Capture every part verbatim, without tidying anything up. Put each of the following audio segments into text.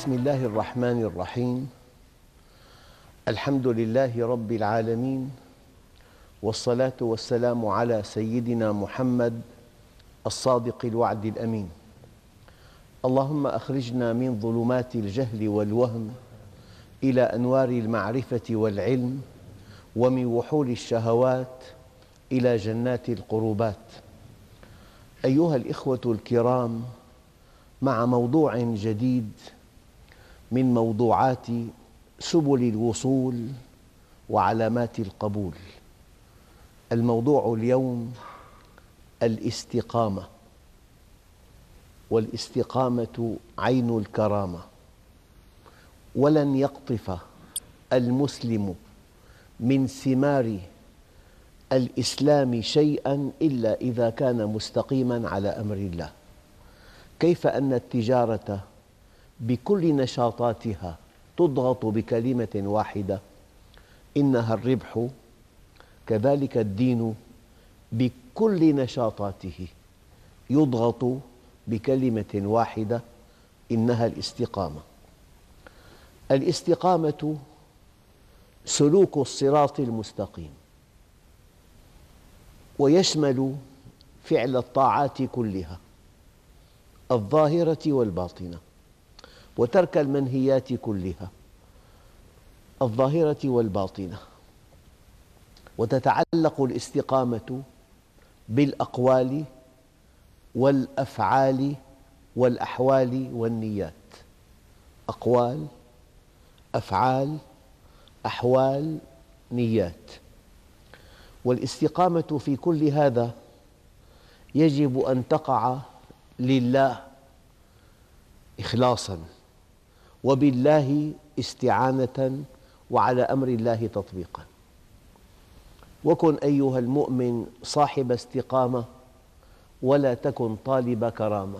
بسم الله الرحمن الرحيم. الحمد لله رب العالمين، والصلاة والسلام على سيدنا محمد الصادق الوعد الأمين. اللهم أخرجنا من ظلمات الجهل والوهم إلى أنوار المعرفة والعلم، ومن وحول الشهوات إلى جنات القربات. أيها الإخوة الكرام، مع موضوع جديد من موضوعات سبل الوصول وعلامات القبول. الموضوع اليوم الاستقامة، والاستقامة عين الكرامة. ولن يقطف المسلم من ثمار الإسلام شيئا إلا إذا كان مستقيما على أمر الله. كيف أن التجارة بكل نشاطاتها تضغط بكلمة واحدة إنها الربح، كذلك الدين بكل نشاطاته يضغط بكلمة واحدة إنها الاستقامة. الاستقامة سلوك الصراط المستقيم، ويشمل فعل الطاعات كلها الظاهرة والباطنة، وترك المنهيات كلها الظاهرة والباطنة. وتتعلق الاستقامة بالأقوال والأفعال والأحوال والنيات. أقوال، أفعال، أحوال، نيات. والاستقامة في كل هذا يجب أن تقع لله إخلاصاً، وبالله استعانة، وعلى أمر الله تطبيقاً. وكن أيها المؤمن صاحب استقامة، ولا تكن طالب كرامة.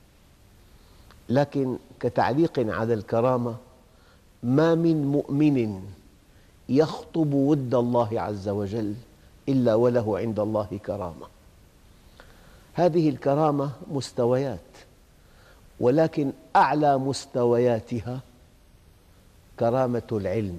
لكن كتعليق على الكرامة، ما من مؤمن يخطب ود الله عز وجل إلا وله عند الله كرامة. هذه الكرامة مستويات، ولكن أعلى مستوياتها كرامة العلم.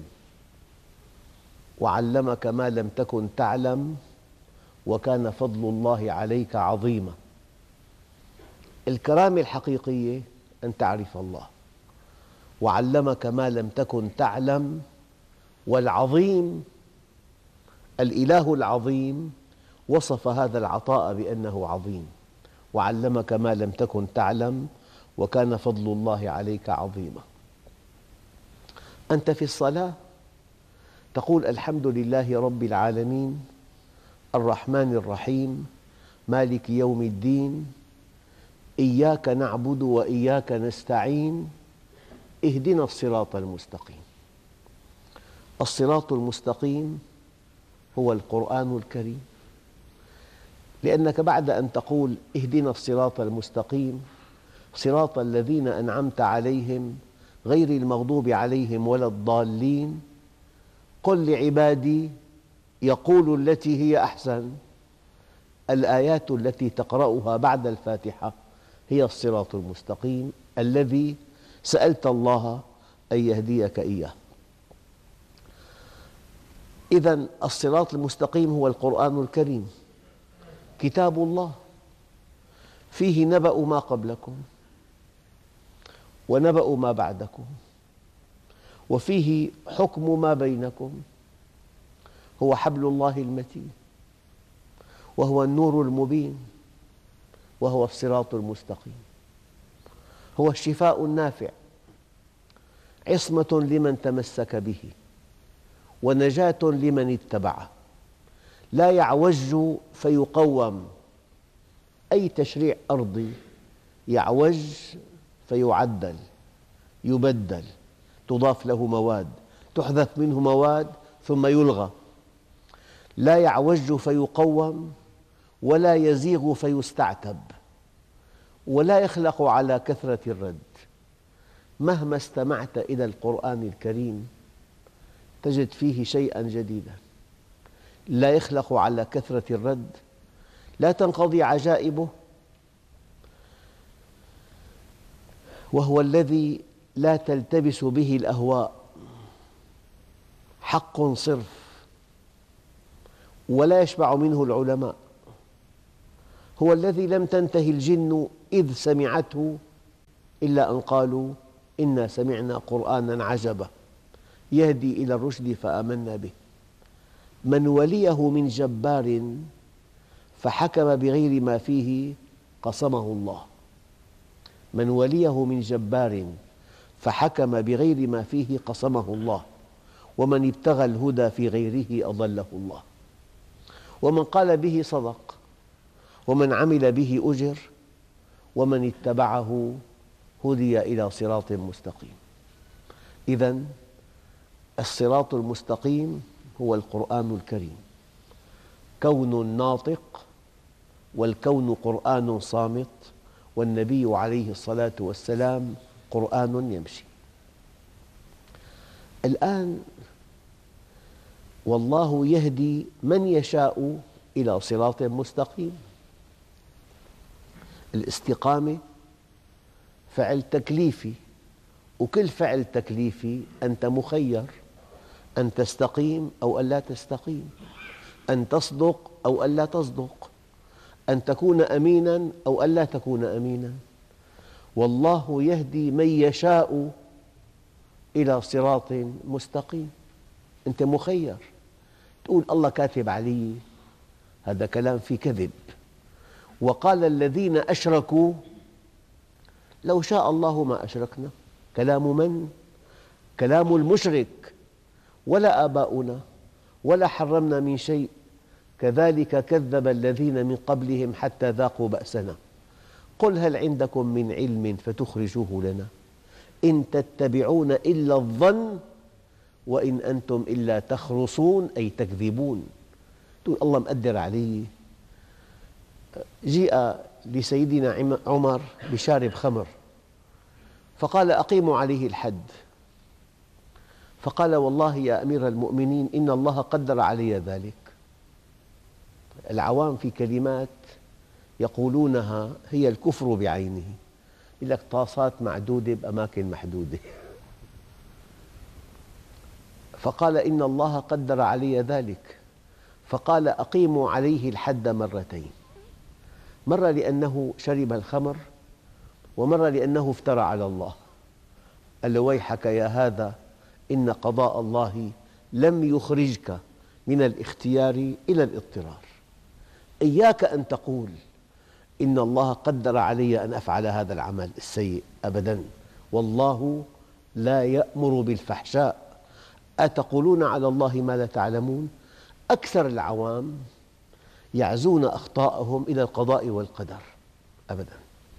وعلمك ما لم تكن تعلم، وكان فضل الله عليك عظيما. الكرامة الحقيقية أن تعرف الله. وعلمك ما لم تكن تعلم، والعظيم الإله العظيم وصف هذا العطاء بأنه عظيم. وعلمك ما لم تكن تعلم، وكان فضل الله عليك عظيما. أنت في الصلاة تقول الحمد لله رب العالمين الرحمن الرحيم مالك يوم الدين إياك نعبد وإياك نستعين اهدنا الصراط المستقيم. الصراط المستقيم هو القرآن الكريم، لأنك بعد أن تقول اهدنا الصراط المستقيم صراط الذين أنعمت عليهم غير المغضوب عليهم ولا الضالين، قل لعبادي يقولوا التي هي أحسن. الآيات التي تقرأها بعد الفاتحة هي الصراط المستقيم الذي سألت الله أن يهديك إياه. إذن الصراط المستقيم هو القرآن الكريم، كتاب الله فيه نبأ ما قبلكم ونبأ ما بعدكم، وفيه حكم ما بينكم. هو حبل الله المتين، وهو النور المبين، وهو الصراط المستقيم. هو الشفاء النافع، عصمة لمن تمسك به، ونجاة لمن اتبعه. لا يعوج فيقوم. أي تشريع أرضي يعوج فيعدل، يبدل، تضاف له مواد، تحذف منه مواد ثم يلغى. لا يعوج فيقوم، ولا يزيغ فيستعتب، ولا يخلق على كثرة الرد. مهما استمعت إلى القرآن الكريم تجد فيه شيئا جديدا. لا يخلق على كثرة الرد، لا تنقضي عجائبه. وهو الذي لا تلتبس به الأهواء، حق صرف، ولا يشبع منه العلماء. هو الذي لم تنته الجن إذ سمعته إلا أن قالوا إنا سمعنا قرآنا عجبا يهدي إلى الرشد فآمنا به. من وليه من جبار فحكم بغير ما فيه قصمه الله. من وليه من جبار فحكم بغير ما فيه قصمه الله، ومن ابتغى الهدى في غيره أضله الله. ومن قال به صدق، ومن عمل به أجر، ومن اتبعه هدي إلى صراط مستقيم. إذن الصراط المستقيم هو القرآن الكريم، كون ناطق، والكون قرآن صامت، والنبي عليه الصلاة والسلام قرآن يمشي. الآن والله يهدي من يشاء إلى صراط مستقيم. الاستقامة فعل تكليفي، وكل فعل تكليفي أنت مخير، أن تستقيم أو أن لا تستقيم، أن تصدق أو أن لا تصدق، أن تكون أميناً أو أن لا تكون أميناً. والله يهدي من يشاء إلى صراط مستقيم. أنت مخير، تقول الله كاتب علي، هذا كلام فيه كذب. وقال الذين أشركوا لو شاء الله ما أشركنا. كلام من؟ كلام المشرك. ولا آباؤنا ولا حرمنا من شيء كذلك كذب الذين من قبلهم حتى ذاقوا بأسنا قل هل عندكم من علم فتخرجوه لنا إن تتبعون إلا الظن وإن أنتم إلا تخرصون أي تكذبون. تقول الله مقدر علي. جيء لسيدنا عمر بشارب خمر فقال أقيموا عليه الحد، فقال والله يا أمير المؤمنين إن الله قدر علي ذلك. العوام في كلمات يقولونها هي الكفر بعينه، يقول لك طاسات معدودة بأماكن محدودة. فقال إن الله قدر علي ذلك، فقال أقيموا عليه الحد مرتين، مرة لأنه شرب الخمر، ومرة لأنه افترى على الله. قال له ويحك يا هذا إن قضاء الله لم يخرجك من الاختيار إلى الاضطرار. إياك أن تقول إن الله قدر علي أن أفعل هذا العمل السيء، أبداً. والله لا يأمر بالفحشاء أتقولون على الله ما لا تعلمون. أكثر العوام يعزون أخطاءهم إلى القضاء والقدر، أبداً.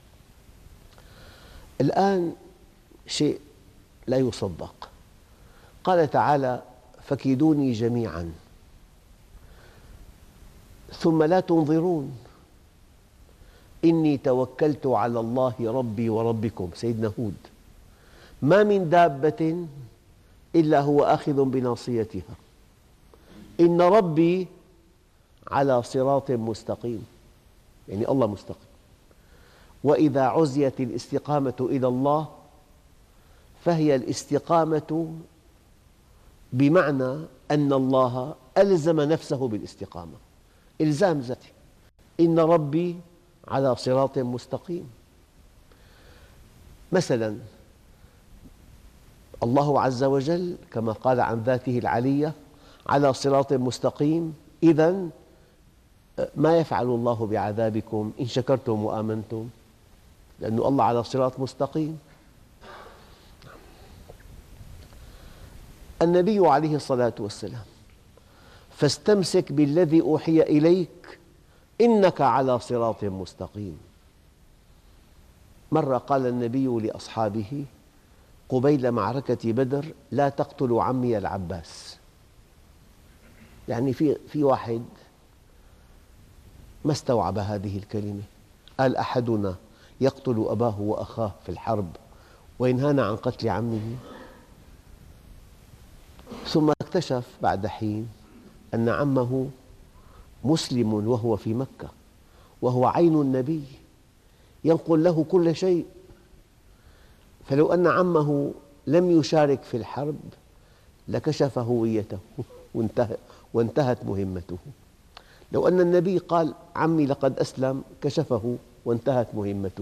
الآن شيء لا يصدق، قال تعالى فكيدوني جميعاً ثم لا تنظرون إني توكلت على الله ربي وربكم. سيدنا هود. ما من دابة إلا هو آخذ بناصيتها إن ربي على صراط مستقيم، يعني الله مستقيم. وإذا عزيت الاستقامة إلى الله فهي الاستقامة بمعنى أن الله ألزم نفسه بالاستقامة، إلزام ذاتي. إن ربي على صراط مستقيم. مثلاً الله عز وجل كما قال عن ذاته العلية على صراط مستقيم. إذن ما يفعل الله بعذابكم إن شكرتم وآمنتم، لأن الله على صراط مستقيم. النبي عليه الصلاة والسلام فاستمسك بالذي أوحي إليك إنك على صراط مستقيم. مرة قال النبي لأصحابه قبيل معركة بدر لا تقتلوا عمي العباس. يعني في في واحد ما استوعب هذه الكلمة، قال أحدنا يقتل أباه وأخاه في الحرب وينهانا عن قتل عمه؟ ثم اكتشف بعد حين أن عمه مسلم وهو في مكة، وهو عين النبي ينقل له كل شيء. فلو أن عمه لم يشارك في الحرب لكشف هويته وانتهى وانتهت مهمته. لو أن النبي قال عمي لقد أسلم كشفه وانتهت مهمته.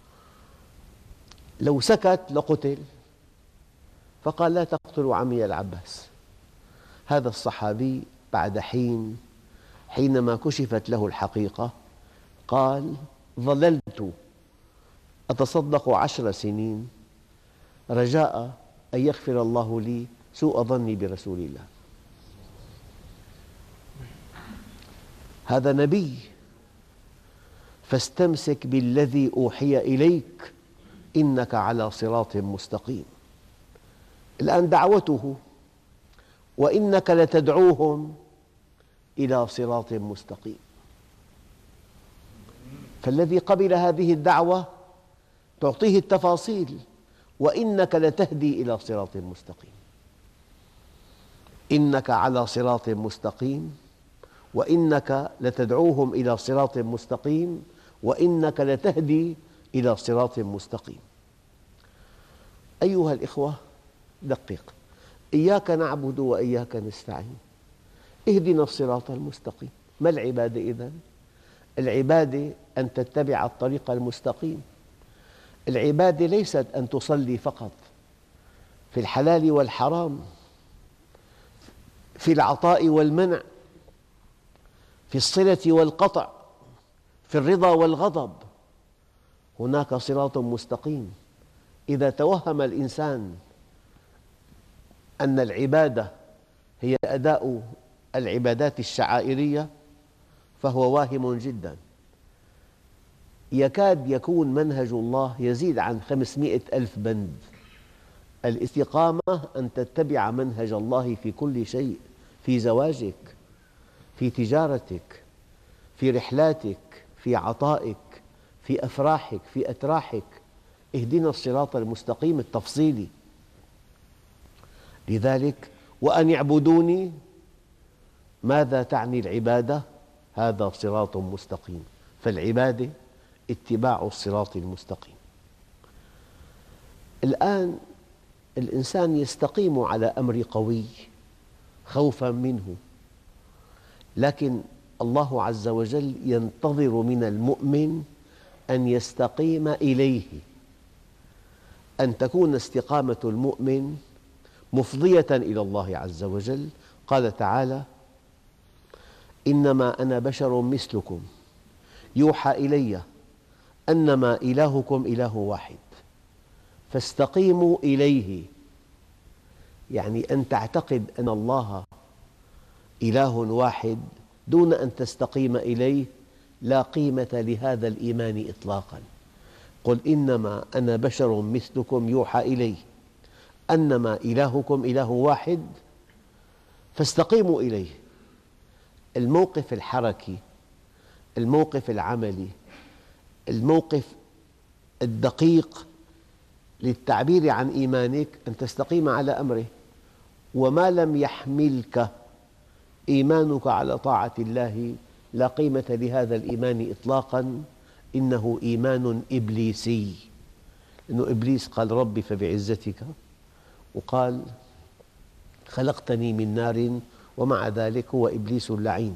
لو سكت لقتل، فقال لا تقتلوا عمي العباس. هذا الصحابي بعد حين حينما كشفت له الحقيقة قال ظللت أتصدق عشر سنين رجاء أن يغفر الله لي سوء ظني برسول الله. هذا نبي، فاستمسك بالذي أوحي إليك إنك على صراط مستقيم. الآن دعوته وإنك لتدعوهم إلى صراط مستقيم. فالذي قبل هذه الدعوة تعطيه التفاصيل، وإنك لتهدي إلى صراط مستقيم. إنك على صراط مستقيم، وإنك لتدعوهم إلى صراط مستقيم، وإنك لتهدي إلى صراط مستقيم. أيها الإخوة، دقق: إياك نعبد وإياك نستعين، اهدنا الصراط المستقيم. ما العبادة إذن؟ العبادة أن تتبع الطريق المستقيم. العبادة ليست أن تصلي فقط، في الحلال والحرام، في العطاء والمنع، في الصلة والقطع، في الرضا والغضب. هناك صراط مستقيم. إذا توهم الإنسان أن العبادة هي أداء العبادات الشعائرية فهو واهم جداً. يكاد يكون منهج الله يزيد عن خمسمئة ألف بند. الاستقامة أن تتبع منهج الله في كل شيء، في زواجك، في تجارتك، في رحلاتك، في عطائك، في أفراحك، في أتراحك. اهدنا الصراط المستقيم التفصيلي. لذلك وأن يعبدوني، ماذا تعني العبادة؟ هذا صراط مستقيم. فالعبادة اتباع الصراط المستقيم. الآن الإنسان يستقيم على أمر قوي خوفاً منه، لكن الله عز وجل ينتظر من المؤمن أن يستقيم إليه، أن تكون استقامة المؤمن مفضية إلى الله عز وجل. قال تعالى: إنما أنا بشر مثلكم يوحى إلي أنما إلهكم إله واحد فاستقيموا إليه. يعني أن تعتقد أن الله إله واحد دون أن تستقيم إليه لا قيمة لهذا الإيمان إطلاقاً. قل إنما أنا بشر مثلكم يوحى إلي أنما إلهكم إله واحد فاستقيموا إليه. الموقف الحركي، الموقف العملي، الموقف الدقيق للتعبير عن إيمانك أن تستقيم على أمره. وما لم يحملك إيمانك على طاعة الله لا قيمة لهذا الإيمان إطلاقاً. إنه إيمان إبليسي، لأن إبليس قال ربي فبعزتك، وقال خلقتني من نار، ومع ذلك هو إبليس اللعين.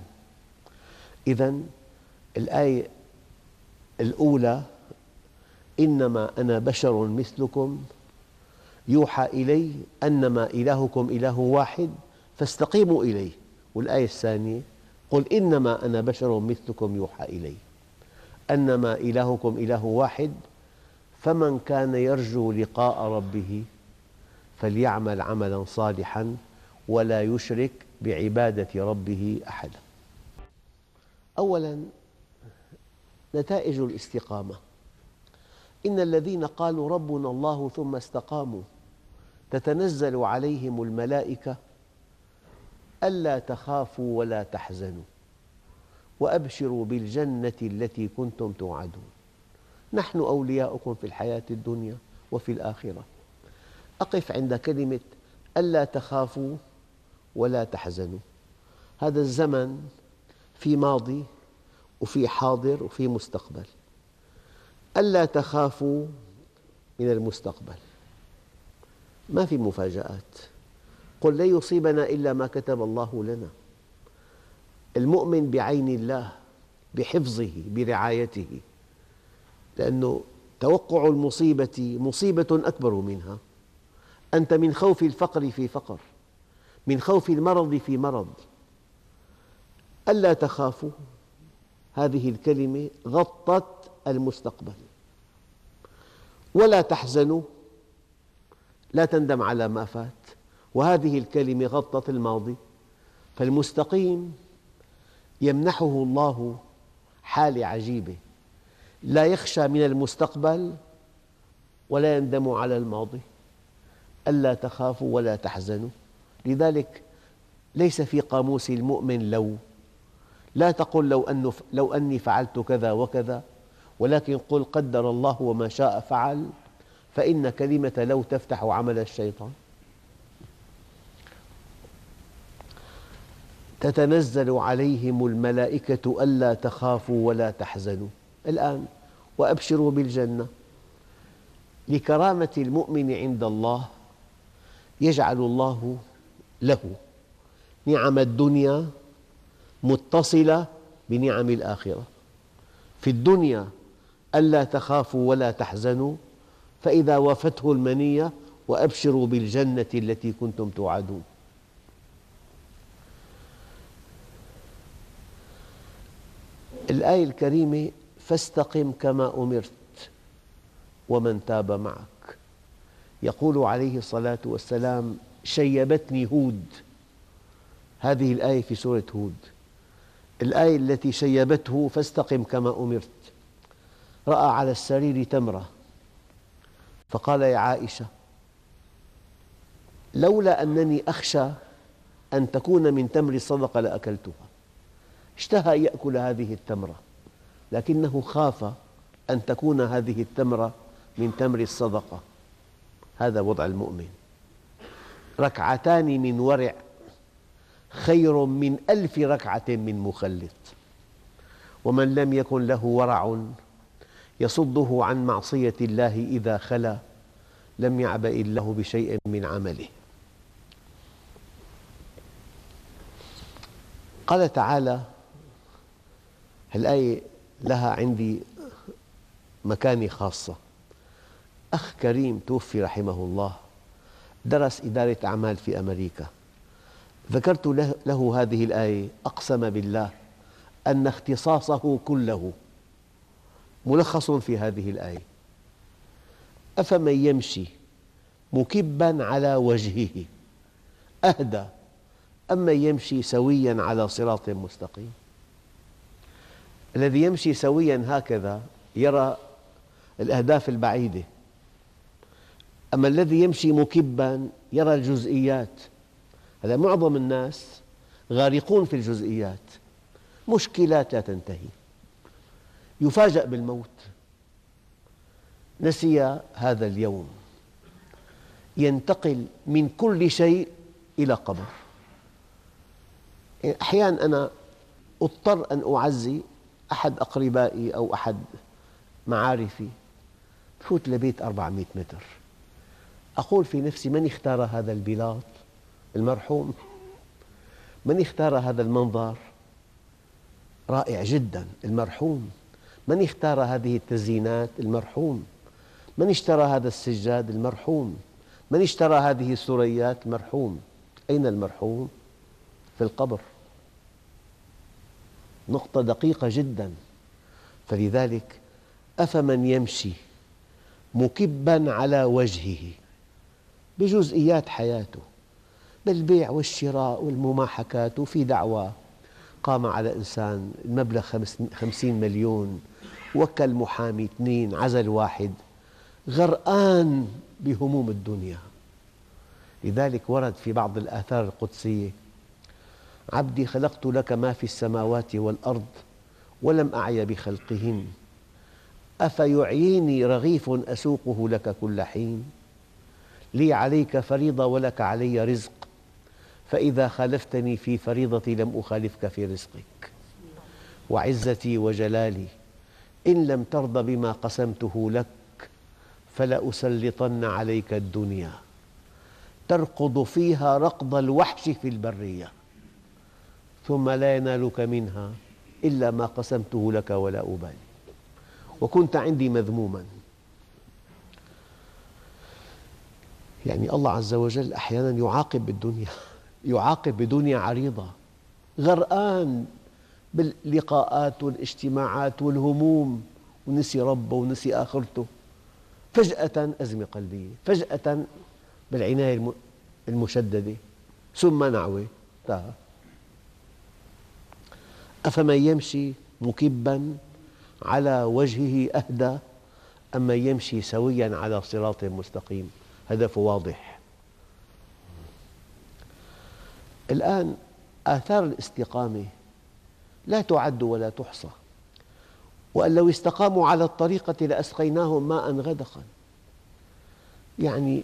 إذن الآية الأولى: إنما أنا بشر مثلكم يوحى إلي أنما إلهكم إله واحد فاستقيموا إليه. والآية الثانية: قل إنما أنا بشر مثلكم يوحى إلي أنما إلهكم إله واحد فمن كان يرجو لقاء ربه فليعمل عملاً صالحاً ولا يشرك بعبادة ربه أحداً. أولاً، نتائج الاستقامة: إن الذين قالوا ربنا الله ثم استقاموا تتنزل عليهم الملائكة ألا تخافوا ولا تحزنوا وأبشروا بالجنة التي كنتم توعدون نحن أولياؤكم في الحياة الدنيا وفي الآخرة. أقف عند كلمة ألا تخافوا ولا تحزنوا. هذا الزمن في ماضي وفي حاضر وفي مستقبل. ألا تخافوا من المستقبل، ما في مفاجآت. قل لن يصيبنا إلا ما كتب الله لنا. المؤمن بعين الله، بحفظه، برعايته، لأنه توقع المصيبة مصيبة أكبر منها. أنت من خوف الفقر في فقر، من خوف المرض في مرض. ألا تخافوا، هذه الكلمة غطت المستقبل. ولا تحزنوا، لا تندم على ما فات، وهذه الكلمة غطت الماضي. فالمستقيم يمنحه الله حالة عجيبة، لا يخشى من المستقبل ولا يندم على الماضي. ألا تخافوا ولا تحزنوا. لذلك ليس في قاموس المؤمن لو. لا تقل لو, أنه لو أني فعلت كذا وكذا، ولكن قل قدر الله وما شاء فعل، فإن كلمة لو تفتح عمل الشيطان. تتنزل عليهم الملائكة ألا تخافوا ولا تحزنوا. الآن وأبشروا بالجنة. لكرامة المؤمن عند الله يجعل الله له نعم الدنيا متصلة بنعم الآخرة. في الدنيا ألا تخافوا ولا تحزنوا، فإذا وافته المنية وأبشروا بالجنة التي كنتم توعدون. الآية الكريمة فاستقم كما أمرت ومن تاب معك. يقول عليه الصلاة والسلام شيبتني هود. هذه الآية في سورة هود، الآية التي شيبته فاستقم كما أمرت. رأى على السرير تمرة فقال يا عائشة لولا أنني أخشى أن تكون من تمر الصدقة لأكلتها. اشتهى يأكل هذه التمرة، لكنه خاف أن تكون هذه التمرة من تمر الصدقة. هذا وضع المؤمن. ركعتان من ورع خير من ألف ركعة من مخلط. ومن لم يكن له ورع يصده عن معصية الله إذا خلا لم يعبأ الله بشيء من عمله. قال تعالى، الآية لها عندي مكانة خاصة. أخ كريم توفي رحمه الله، درس إدارة أعمال في أمريكا. ذكرت له هذه الآية، أقسم بالله أن اختصاصه كله ملخص في هذه الآية. أفمن يمشي مكبا على وجهه أهدى أمن يمشي سويا على صراط مستقيم. الذي يمشي سويا هكذا يرى الأهداف البعيدة، أما الذي يمشي مكبا يرى الجزئيات. هذا معظم الناس غارقون في الجزئيات، مشكلات لا تنتهي، يفاجأ بالموت. نسي هذا اليوم، ينتقل من كل شيء إلى قبر. أحيانا أنا أضطر أن أعزي أحد أقربائي أو أحد معارفي، فوت لبيت أربعمئة متر، أقول في نفسي من اختار هذا البلاط؟ المرحوم. من اختار هذا المنظر؟ رائع جدا، المرحوم. من اختار هذه التزيينات؟ المرحوم. من اشترى هذا السجاد؟ المرحوم. من اشترى هذه السريات؟ المرحوم. أين المرحوم؟ في القبر. نقطة دقيقة جدا. فلذلك أفمن يمشي مكبا على وجهه بجزئيات حياته، بالبيع والشراء والمماحكات، وفي دعوة قام على إنسان المبلغ خمسين مليون، وكل محامي اثنين، عزل واحد، غرقان بهموم الدنيا. لذلك ورد في بعض الآثار القدسية: عبدي خلقت لك ما في السماوات والأرض ولم أعي بخلقهن، أفيعيني رغيف أسوقه لك كل حين، لي عليك فريضة ولك علي رزق، فإذا خالفتني في فريضتي لم أخالفك في رزقك، وعزتي وجلالي إن لم ترض بما قسمته لك فلأسلطن عليك الدنيا تركض فيها ركض الوحش في البرية ثم لا ينالك منها إلا ما قسمته لك ولا أبالي، وكنت عندي مذموما. يعني الله عز وجل أحيانا يعاقب بالدنيا، يعاقب بدنيا عريضة، غرقان باللقاءات والاجتماعات والهموم، ونسي ربه ونسي آخرته. فجأة أزمة قلبية، فجأة بالعناية المشددة، ثم نعوة انتهى. أفمن يمشي مكبا على وجهه أهدى أم من يمشي سويا على صراط مستقيم؟ هدفه واضح. الآن آثار الاستقامة لا تعد ولا تحصى، وأن لو استقاموا على الطريقة لأسقيناهم ماء غدقا. يعني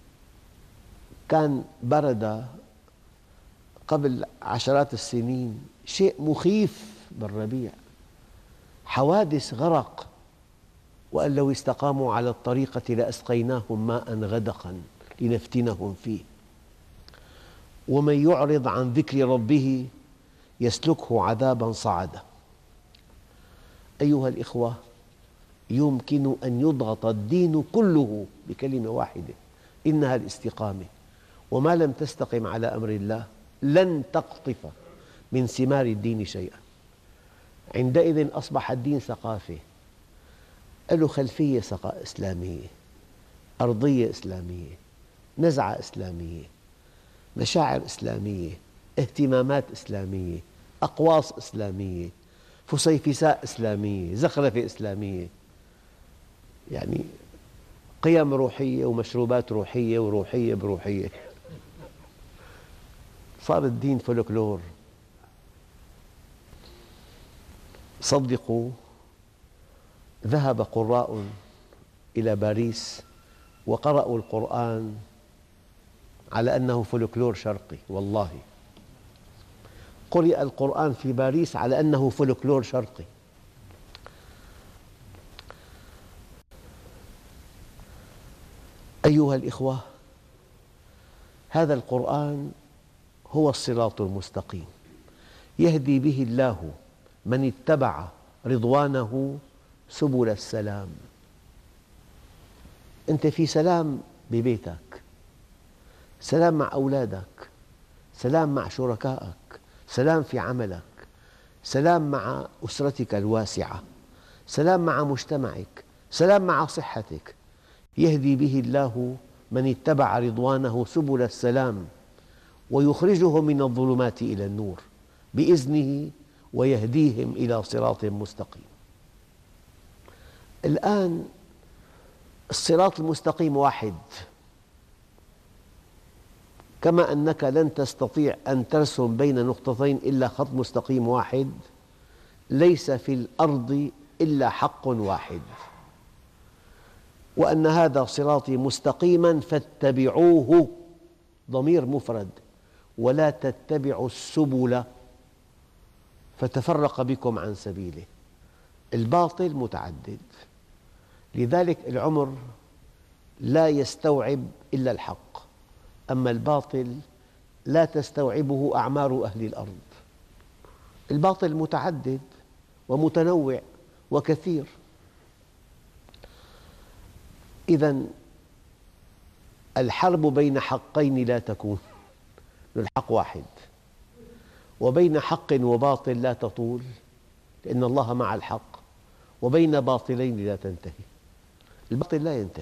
كان برد قبل عشرات السنين شيء مخيف بالربيع، حوادث غرق، وأن لو استقاموا على الطريقة لأسقيناهم ماء غدقا لنفتنهم فيه. ومن يعرض عن ذكر ربه يسلكه عذابا صعدا. أيها الإخوة، يمكن أن يضغط الدين كله بكلمة واحدة، إنها الاستقامة. وما لم تستقم على أمر الله لن تقطف من ثمار الدين شيئا. عندئذ أصبح الدين ثقافة، له خلفية إسلامية، أرضية إسلامية، نزعة إسلامية، مشاعر إسلامية، اهتمامات إسلامية، أقواس إسلامية، فسيفساء إسلامية، زخرفة إسلامية، يعني قيم روحية ومشروبات روحية وروحية بروحية. صار الدين فولكلور. صدقوا، ذهب قراء إلى باريس وقرأوا القرآن على أنه فولكلور شرقي. والله قرئ القرآن في باريس على أنه فولكلور شرقي. أيها الإخوة، هذا القرآن هو الصراط المستقيم، يهدي به الله من اتبع رضوانه سبل السلام. أنت في سلام ببيتك، سلام مع أولادك، سلام مع شركائك، سلام في عملك، سلام مع أسرتك الواسعة، سلام مع مجتمعك، سلام مع صحتك. يهدي به الله من اتبع رضوانه سبل السلام ويخرجهم من الظلمات إلى النور بإذنه ويهديهم إلى صراط مستقيم. الآن الصراط المستقيم واحد، كما أنك لن تستطيع أن ترسم بين نقطتين إلا خط مستقيم واحد، ليس في الأرض إلا حق واحد، وأن هذا صراطي مستقيما فاتبعوه، ضمير مفرد، ولا تتبعوا السبل فتفرق بكم عن سبيله. الباطل متعدد، لذلك العمر لا يستوعب إلا الحق، أما الباطل لا تستوعبه أعمار أهل الأرض. الباطل متعدد ومتنوع وكثير. إذن الحرب بين حقين لا تكون، الحق واحد، وبين حق وباطل لا تطول لأن الله مع الحق، وبين باطلين لا تنتهي، الباطل لا ينتهي.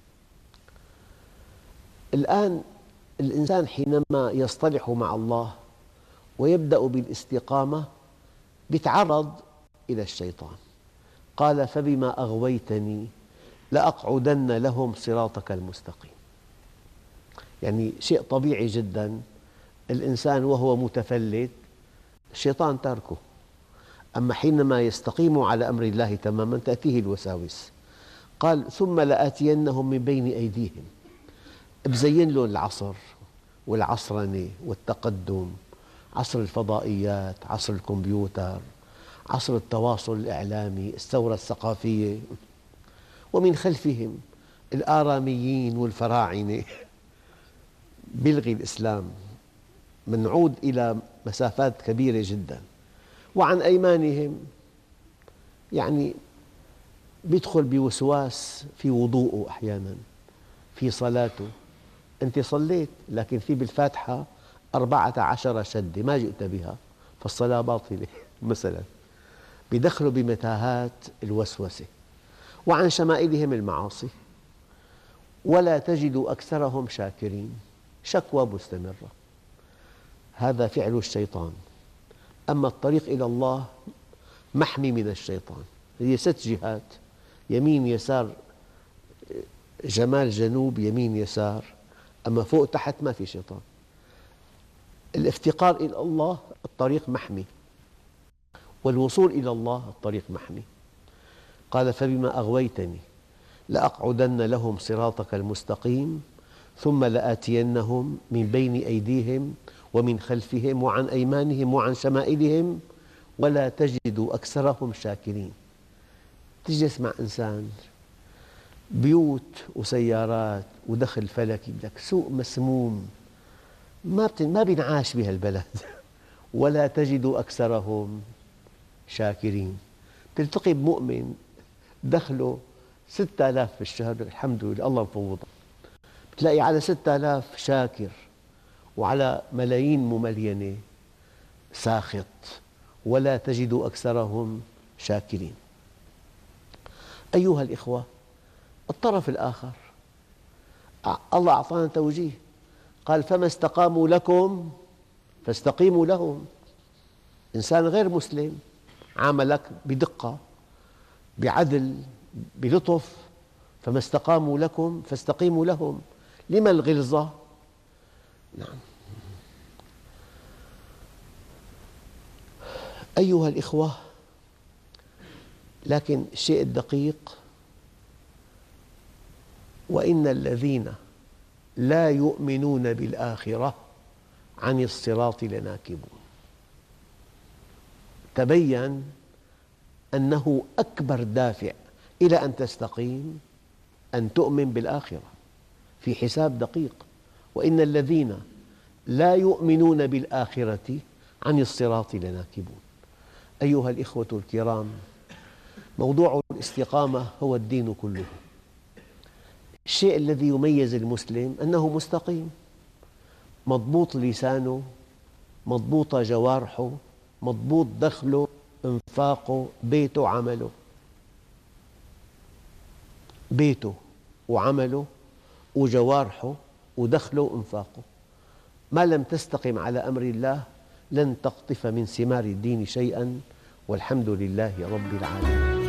الآن الإنسان حينما يصطلح مع الله ويبدأ بالاستقامة يتعرض إلى الشيطان. قال فبما أغويتني لأقعدن لهم صراطك المستقيم. يعني شيء طبيعي جدا، الإنسان وهو متفلت الشيطان تاركه، أما حينما يستقيم على أمر الله تماما تأتيه الوساوس. قال ثم لآتينهم من بين أيديهم، بزين لهم العصر والعصرنة والتقدم، عصر الفضائيات، عصر الكمبيوتر، عصر التواصل الإعلامي، الثورة الثقافية، ومن خلفهم الآراميين والفراعنة بيلغي الإسلام، منعود إلى مسافات كبيرة جدا. وعن أيمانهم يعني بيدخل بوسواس في وضوءه أحيانا، في صلاته. أنت صليت لكن في بالفاتحة أربعة عشر شدة ما جئت بها، فالصلاة باطلة مثلا. بيدخلوا بمتاهات الوسوسة. وعن شمائلهم المعاصي، ولا تجد أكثرهم شاكرين، شكوى مستمرة. هذا فعل الشيطان. أما الطريق إلى الله محمي من الشيطان، هي ست جهات: يمين يسار، جمال جنوب، يمين يسار. أما فوق تحت ما في شيطان. الافتقار إلى الله الطريق محمي، والوصول إلى الله الطريق محمي. قال: فبما أغويتني لأقعدن لهم صراطك المستقيم ثم لآتينهم من بين أيديهم ومن خلفهم وعن أيمانهم وعن شمائلهم ولا تجد أكثرهم شاكرين. تجلس مع إنسان، بيوت وسيارات ودخل فلكي، بدك سوق مسموم ما ما بينعاش بهالبلد. ولا تجد أكثرهم شاكرين. تلتقي بمؤمن دخله ستة آلاف في الشهر، الحمد لله الله مفوضه. بتلاقي على ستة آلاف شاكر، وعلى ملايين مملينة ساخط. ولا تجد أكثرهم شاكرين. أيها الإخوة، الطرف الآخر الله أعطانا توجيه، قال: فما استقاموا لكم فاستقيموا لهم. إنسان غير مسلم عاملك بدقة، بعدل، بلطف، فما استقاموا لكم فاستقيموا لهم. لما الغلظة؟ نعم. أيها الإخوة، لكن الشيء الدقيق: وإن الذين لا يؤمنون بالآخرة عن الصراط لناكبون. تبين أنه أكبر دافع إلى أن تستقيم أن تؤمن بالآخرة، في حساب دقيق. وإن الذين لا يؤمنون بالآخرة عن الصراط لناكبون. أيها الإخوة الكرام، موضوع الاستقامة هو الدين كله. الشيء الذي يميز المسلم أنه مستقيم، مضبوط لسانه، مضبوطة جوارحه، مضبوط دخله، انفاقه، بيته، عمله. بيته وعمله وجوارحه ودخله وانفاقه. ما لم تستقم على أمر الله لن تقطف من ثمار الدين شيئا، والحمد لله رب العالمين.